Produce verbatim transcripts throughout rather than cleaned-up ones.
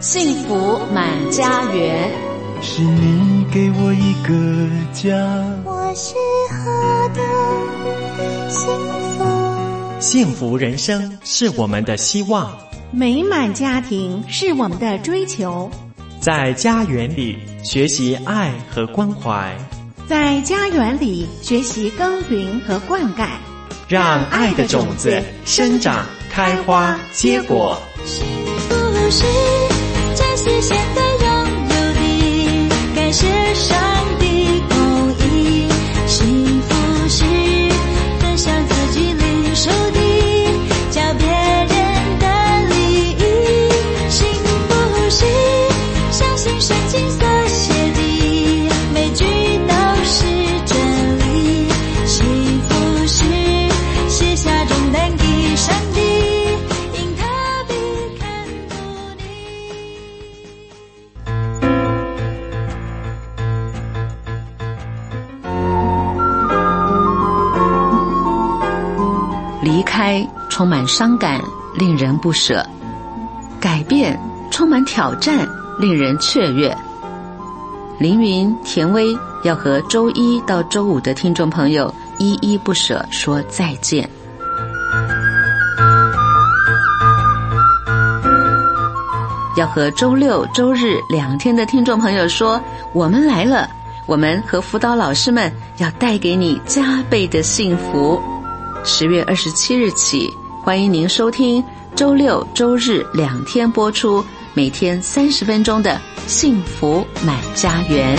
幸福满家园。 是你给我一个家， 我是何等幸福。 幸福人生是我们的希望， 美满家庭是我们的追求。 在家园里学习爱和关怀， 在家园里学习耕耘和灌溉， 让爱的种子生长、开花、结果。 幸福是珍惜现在拥有的，感谢上帝供应。幸福是分享自己领受的，叫别人的利益。幸福是相信圣经所写的每句都是真理。幸福是卸下重担给上帝，因他必看顾你。离开充满伤感，令人不舍；改变充满挑战，令人雀跃。凌云、田薇要和周一到周五的听众朋友依依不舍说再见。要和周六、周日两天的听众朋友说我们来了，我们和辅导老师们要带给你加倍的幸福。十月二十七日起，欢迎您收听周六、周日两天播出，每天三十分钟的幸福满家园。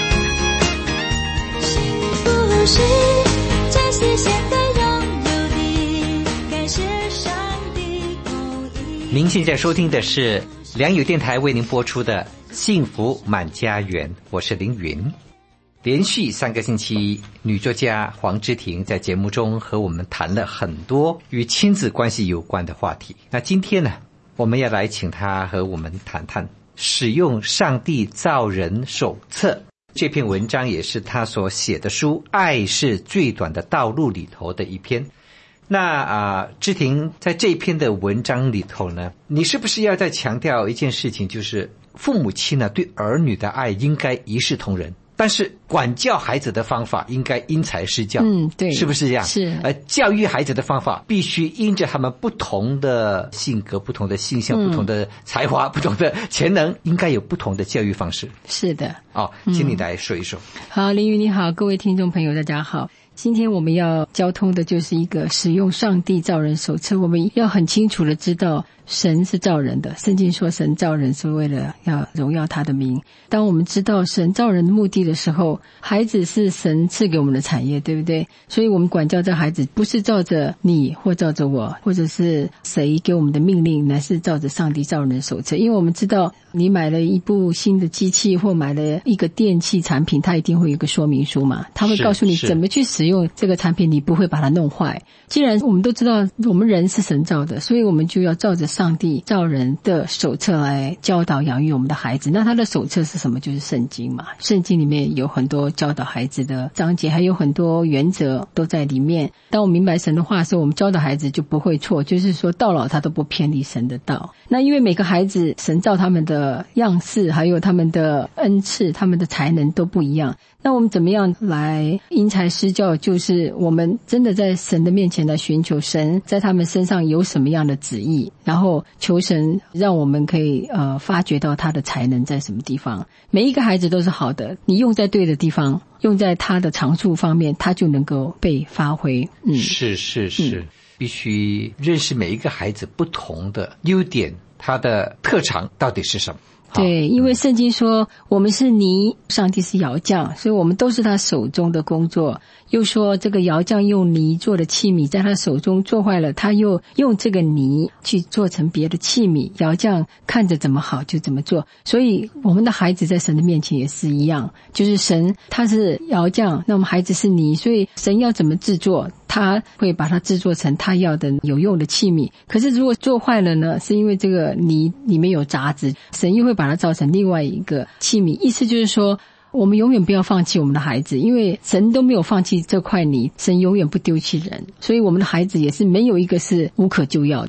幸福是珍惜现在拥有的，感谢上帝供应。 您现在收听的是良友电台为您播出的幸福满家园，我是凌云。连续三个星期，女作家黄之婷在节目中和我们谈了很多与亲子关系有关的话题。那今天呢，我们要来请她和我们谈谈使用上帝造人手册这篇文章，也是她所写的书《爱是最短的道路》里头的一篇。那啊，之婷在这一篇的文章里头呢，你是不是要再强调一件事情，就是父母亲呢对儿女的爱应该一视同仁，但是管教孩子的方法应该因材施教。 嗯，对， 是不是这样？ 是。 呃，教育孩子的方法必须因着他们不同的性格、不同的性向、嗯、不同的才华、不同的潜能，应该有不同的教育方式。 是的。 哦，请你来说一说。 嗯、好，林宇你好，各位听众朋友大家好。今天我们要交通的就是一个使用上帝造人手册。我们要很清楚的知道神是造人的，圣经说神造人是为了要荣耀他的名。当我们知道神造人的目的的时候，孩子是神赐给我们的产业，对不对？所以我们管教这孩子不是照着你或照着我或者是谁给我们的命令，乃是照着上帝造人的手册。因为我们知道你买了一部新的机器或买了一个电器产品，它一定会有一个说明书嘛，它会告诉你怎么去使用这个产品，你不会把它弄坏。既然我们都知道我们人是神造的，所以我们就要照着上帝造人的手册来教导养育我们的孩子。那他的手册是什么？就是圣经嘛。圣经里面有很多教导孩子的章节，还有很多原则都在里面。当我明白神的话的时候，我们教导孩子就不会错，就是说到老他都不偏离神的道。那因为每个孩子神造他们的样式，还有他们的恩赐，他们的才能都不一样。那我们怎么样来因材施教？就是我们真的在神的面前来寻求神在他们身上有什么样的旨意，然后求神让我们可以呃发掘到他的才能在什么地方。每一个孩子都是好的，你用在对的地方，用在他的长处方面，他就能够被发挥。嗯， 是是是、嗯、必须认识每一个孩子不同的优点，他的特长到底是什么。 对，因为圣经说我们是泥，上帝是窑匠，所以我们都是他手中的工作。又说这个窑匠用泥做的器皿在他手中做坏了，他又用这个泥去做成别的器皿，窑匠看着怎么好就怎么做。所以我们的孩子在神的面前也是一样，就是神他是窑匠，那我们孩子是泥，所以神要怎么制作，他会把它制作成他要的有用的器皿。可是如果做坏了呢，是因为这个泥里面有杂质，神又会把它造成另外一个器皿。意思就是说我们永远不要放弃我们的孩子，因为神都没有放弃这块泥，神永远不丢弃人，所以我们的孩子也是没有一个是无可救药的。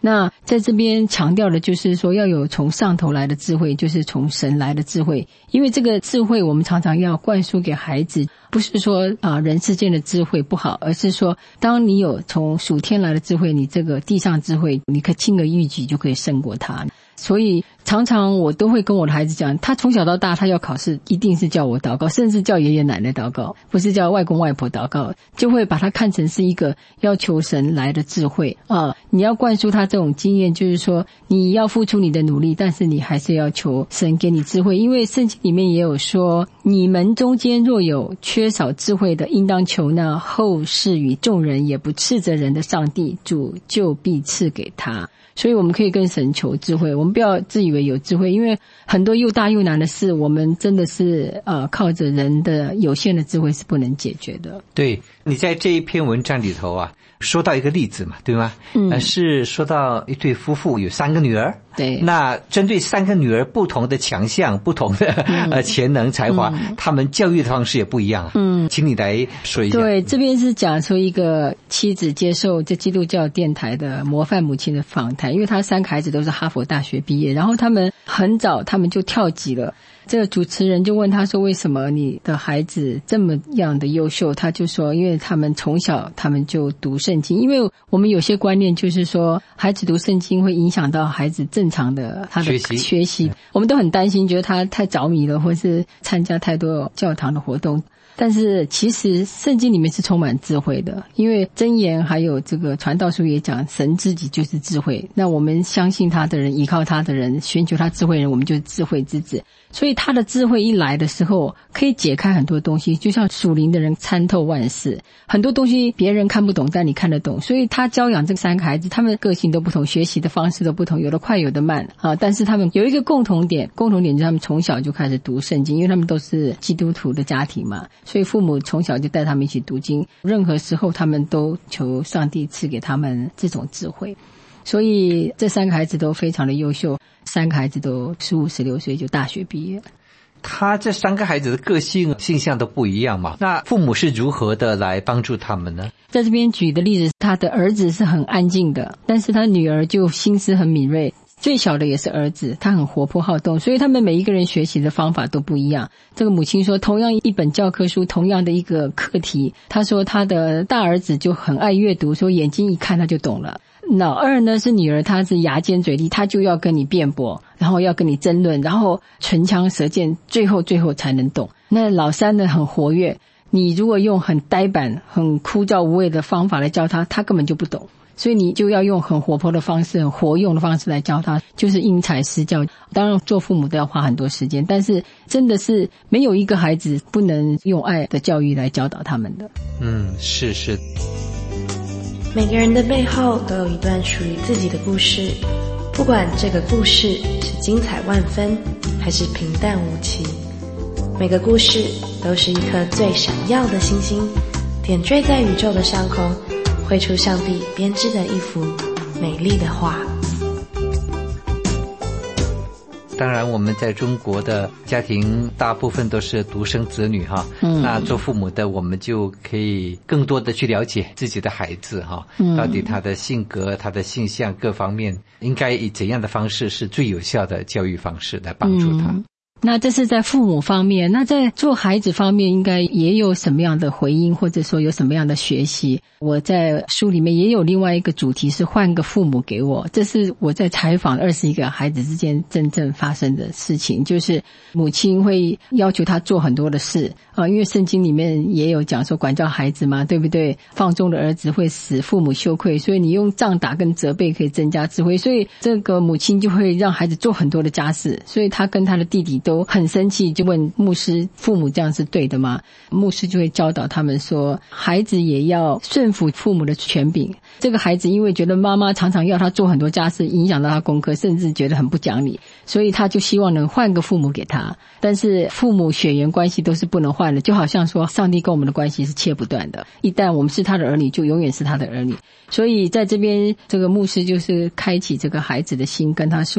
那在这边强调的就是说要有从上头来的智慧，就是从神来的智慧，因为这个智慧我们常常要灌输给孩子，不是说啊人世间的智慧不好，而是说当你有从属天来的智慧，你这个地上智慧你可以轻而易举就可以胜过他。所以常常我都会跟我的孩子讲，他从小到大他要考试一定是叫我祷告，甚至叫爷爷奶奶祷告，不是叫外公外婆祷告，就会把他看成是一个要求神来的智慧啊！你要灌输他这种经验，就是说你要付出你的努力，但是你还是要求神给你智慧，因为圣经里面也有说，你们中间若有缺少智慧的，应当求那后世与众人也不斥责人的上帝，主就必赐给他。所以我们可以跟神求智慧，我们不要自以为有智慧，因为很多又大又难的事，我们真的是呃靠着人的有限的智慧是不能解决的。 对，你在这一篇文章里头啊，说到一个例子嘛，对吗？嗯，呃、是说到一对夫妇有三个女儿。 对， 那针对三个女儿不同的强项、不同的、嗯、呃潜能、才华，嗯、他们教育的方式也不一样啊。嗯，请你来说一下。 对，这边是讲说一个妻子接受这基督教电台的模范母亲的访谈，因为她三个孩子都是哈佛大学毕业，然后他们很早他们就跳级了。这个主持人就问他说，为什么你的孩子这么样的优秀？他就说，因为他们从小他们就读圣经，因为我们有些观念就是说孩子读圣经会影响到孩子正常的他的学习，学习我们都很担心，觉得他太着迷了，或是参加太多教堂的活动。但是其实圣经里面是充满智慧的，因为箴言还有这个传道书也讲，神自己就是智慧，那我们相信他的人，依靠他的人，寻求他智慧的人，我们就是智慧之子。所以他的智慧一来的时候，可以解开很多东西，就像属灵的人参透万事，很多东西别人看不懂，但你看得懂。所以他教养这三个孩子，他们个性都不同，学习的方式都不同，有的快有的慢啊。但是他们有一个共同点，共同点就是他们从小就开始读圣经，因为他们都是基督徒的家庭嘛，所以父母从小就带他们一起读经，任何时候他们都求上帝赐给他们这种智慧。所以这三个孩子都非常的优秀，三个孩子都十五、十六岁就大学毕业。 他这三个孩子的个性性向都不一样嘛，那父母是如何的来帮助他们呢？ 在这边举的例子，他的儿子是很安静的，但是他女儿就心思很敏锐，最小的也是儿子，他很活泼好动，所以他们每一个人学习的方法都不一样。这个母亲说，同样一本教科书，同样的一个课题，他说他的大儿子就很爱阅读，说眼睛一看他就懂了。老二呢是女儿，她是牙尖嘴利，她就要跟你辩驳，然后要跟你争论，然后唇枪舌剑，最后最后才能懂。那老三呢很活跃，你如果用很呆板很枯燥无味的方法来教他，他根本就不懂，所以你就要用很活泼的方式，很活用的方式来教他，就是因材施教。当然做父母都要花很多时间，但是真的是没有一个孩子不能用爱的教育来教导他们的。 嗯，是是。 每个人的背后都有一段属于自己的故事，不管这个故事是精彩万分还是平淡无奇，每个故事都是一颗最闪耀的星星，点缀在宇宙的上空，绘出上帝编织的一幅美丽的画。 当然我们在中国的家庭大部分都是独生子女哈，嗯，那做父母的我们就可以更多的去了解自己的孩子哈，嗯，到底他的性格他的性向各方面应该以怎样的方式是最有效的教育方式来帮助他。嗯， 那这是在父母方面，那在做孩子方面应该也有什么样的回应，或者说有什么样的学习。我在书里面也有另外一个主题是换个父母给我，这是我在采访二十一个孩子之间真正发生的事情，就是母亲会要求他做很多的事啊，因为圣经里面也有讲说管教孩子嘛，对不对？放纵的儿子会使父母羞愧，所以你用杖打跟责备可以增加智慧，所以这个母亲就会让孩子做很多的家事，所以他跟他的弟弟都很生气，就问牧师，父母这样是对的吗？牧师就会教导他们说，孩子也要顺服父母的权柄。这个孩子因为觉得妈妈常常要他做很多家事，影响到他功课，甚至觉得很不讲理，所以他就希望能换个父母给他。但是父母血缘关系都是不能换的，就好像说上帝跟我们的关系是切不断的，一旦我们是他的儿女，就永远是他的儿女。所以在这边这个牧师就是开启这个孩子的心，跟他说，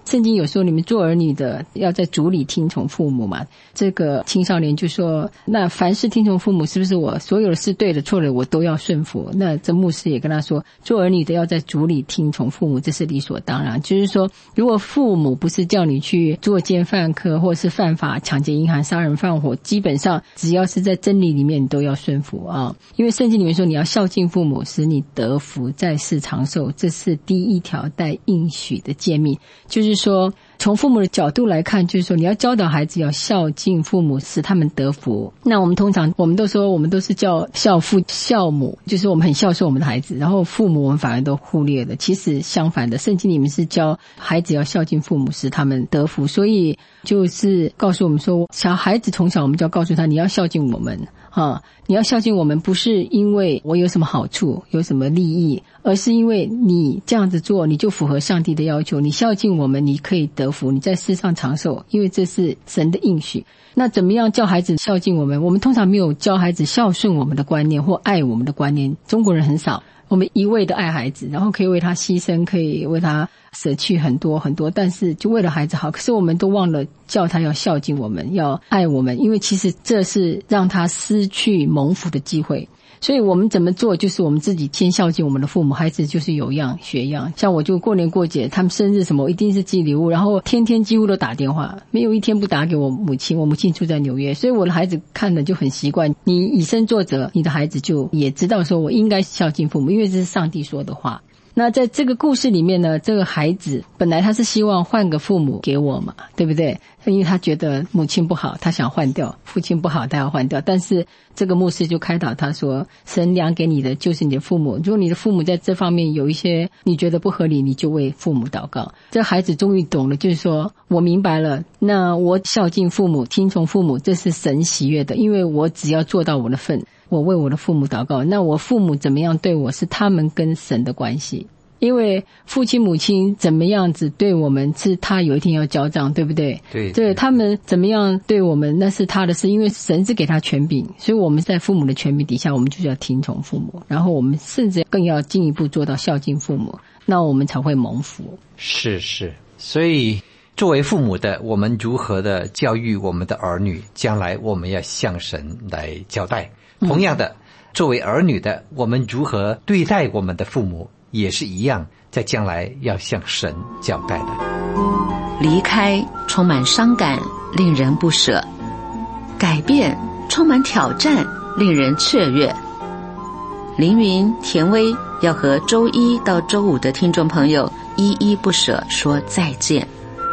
圣经有说你们做儿女的要在主里听从父母嘛，这个青少年就说那凡事听从父母，是不是我所有的事对的错的我都要顺服？那这牧师也跟他说，做儿女的要在主里听从父母，这是理所当然。就是说如果父母不是叫你去作奸犯科或是犯法抢劫银行杀人放火，基本上只要是在真理里面你都要顺服啊。因为圣经里面说你要孝敬父母，使你得福在世长寿，这是第一条带应许的诫命。就是说从父母的角度来看，就是说你要教导孩子要孝敬父母，使他们得福。那我们通常我们都说我们都是叫孝父孝母，就是我们很孝顺我们的孩子，然后父母我们反而都忽略了。其实相反的，圣经里面是教孩子要孝敬父母，使他们得福。所以就是告诉我们说，小孩子从小我们就要告诉他，你要孝敬我们啊，你要孝敬我们，不是因为我有什么好处有什么利益，而是因为你这样子做你就符合上帝的要求，你孝敬我们你可以得福，你在世上长寿，因为这是神的应许。那怎么样教孩子孝敬我们？我们通常没有教孩子孝顺我们的观念或爱我们的观念，中国人很少，我们一味的爱孩子，然后可以为他牺牲，可以为他舍去很多很多，但是就为了孩子好，可是我们都忘了叫他要孝敬我们，要爱我们，因为其实这是让他失去蒙福的机会。所以我们怎么做，就是我们自己先孝敬我们的父母，孩子就是有样学样。像我就过年过节他们生日什么我一定是寄礼物，然后天天几乎都打电话，没有一天不打给我母亲，我母亲住在纽约，所以我的孩子看了就很习惯。你以身作则，你的孩子就也知道说我应该孝敬父母，因为这是上帝说的话。那在这个故事里面呢，这个孩子本来他是希望换个父母给我嘛，对不对？因为他觉得母亲不好他想换掉，父亲不好他要换掉，但是这个牧师就开导他说，神量给你的就是你的父母，如果你的父母在这方面有一些你觉得不合理，你就为父母祷告。这孩子终于懂了，就是说我明白了，那我孝敬父母听从父母，这是神喜悦的，因为我只要做到我的份，我为我的父母祷告，那我父母怎么样对我是他们跟神的关系，因为父亲母亲怎么样子对我们是他有一天要交账，对不对？ 对， 对，他们怎么样对我们那是他的事，因为神是给他权柄，所以我们在父母的权柄底下，我们就是要听从父母，然后我们甚至更要进一步做到孝敬父母，那我们才会蒙福。 是是，所以作为父母的我们如何的教育我们的儿女，将来我们要向神来交代。同样的，作为儿女的我们如何对待我们的父母，也是一样，在将来要向神交代的。 离开充满伤感，令人不舍；改变充满挑战，令人雀跃。凌云、田薇要和周一到周五的听众朋友依依不舍说再见。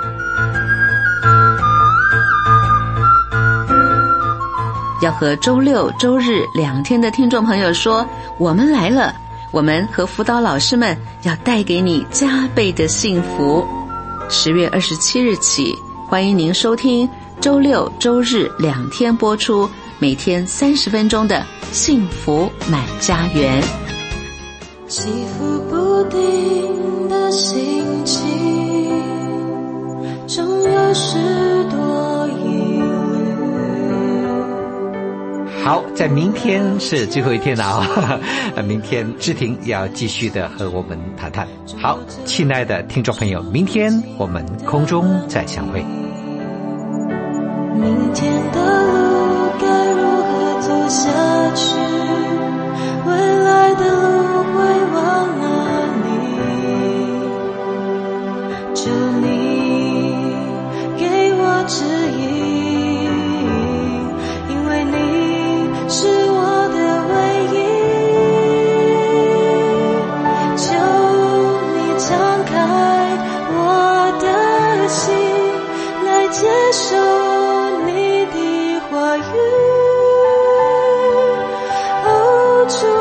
要和周六周日两天的听众朋友说，我们来了，我们和辅导老师们要带给你加倍的幸福。十月二十七日起，欢迎您收听周六周日两天播出，每天三十分钟的幸福满家园。 起伏不定的心情，终有许多疑虑。 好，在明天是最后一天了啊、哦！明天志婷要继续的和我们谈谈。好，亲爱的听众朋友，明天我们空中再相会。 明天的路该如何走下去？未来的路会往哪里？求你给我指引，因为你是我的唯一，求你敞开我的心，来接受你的话语。哦，主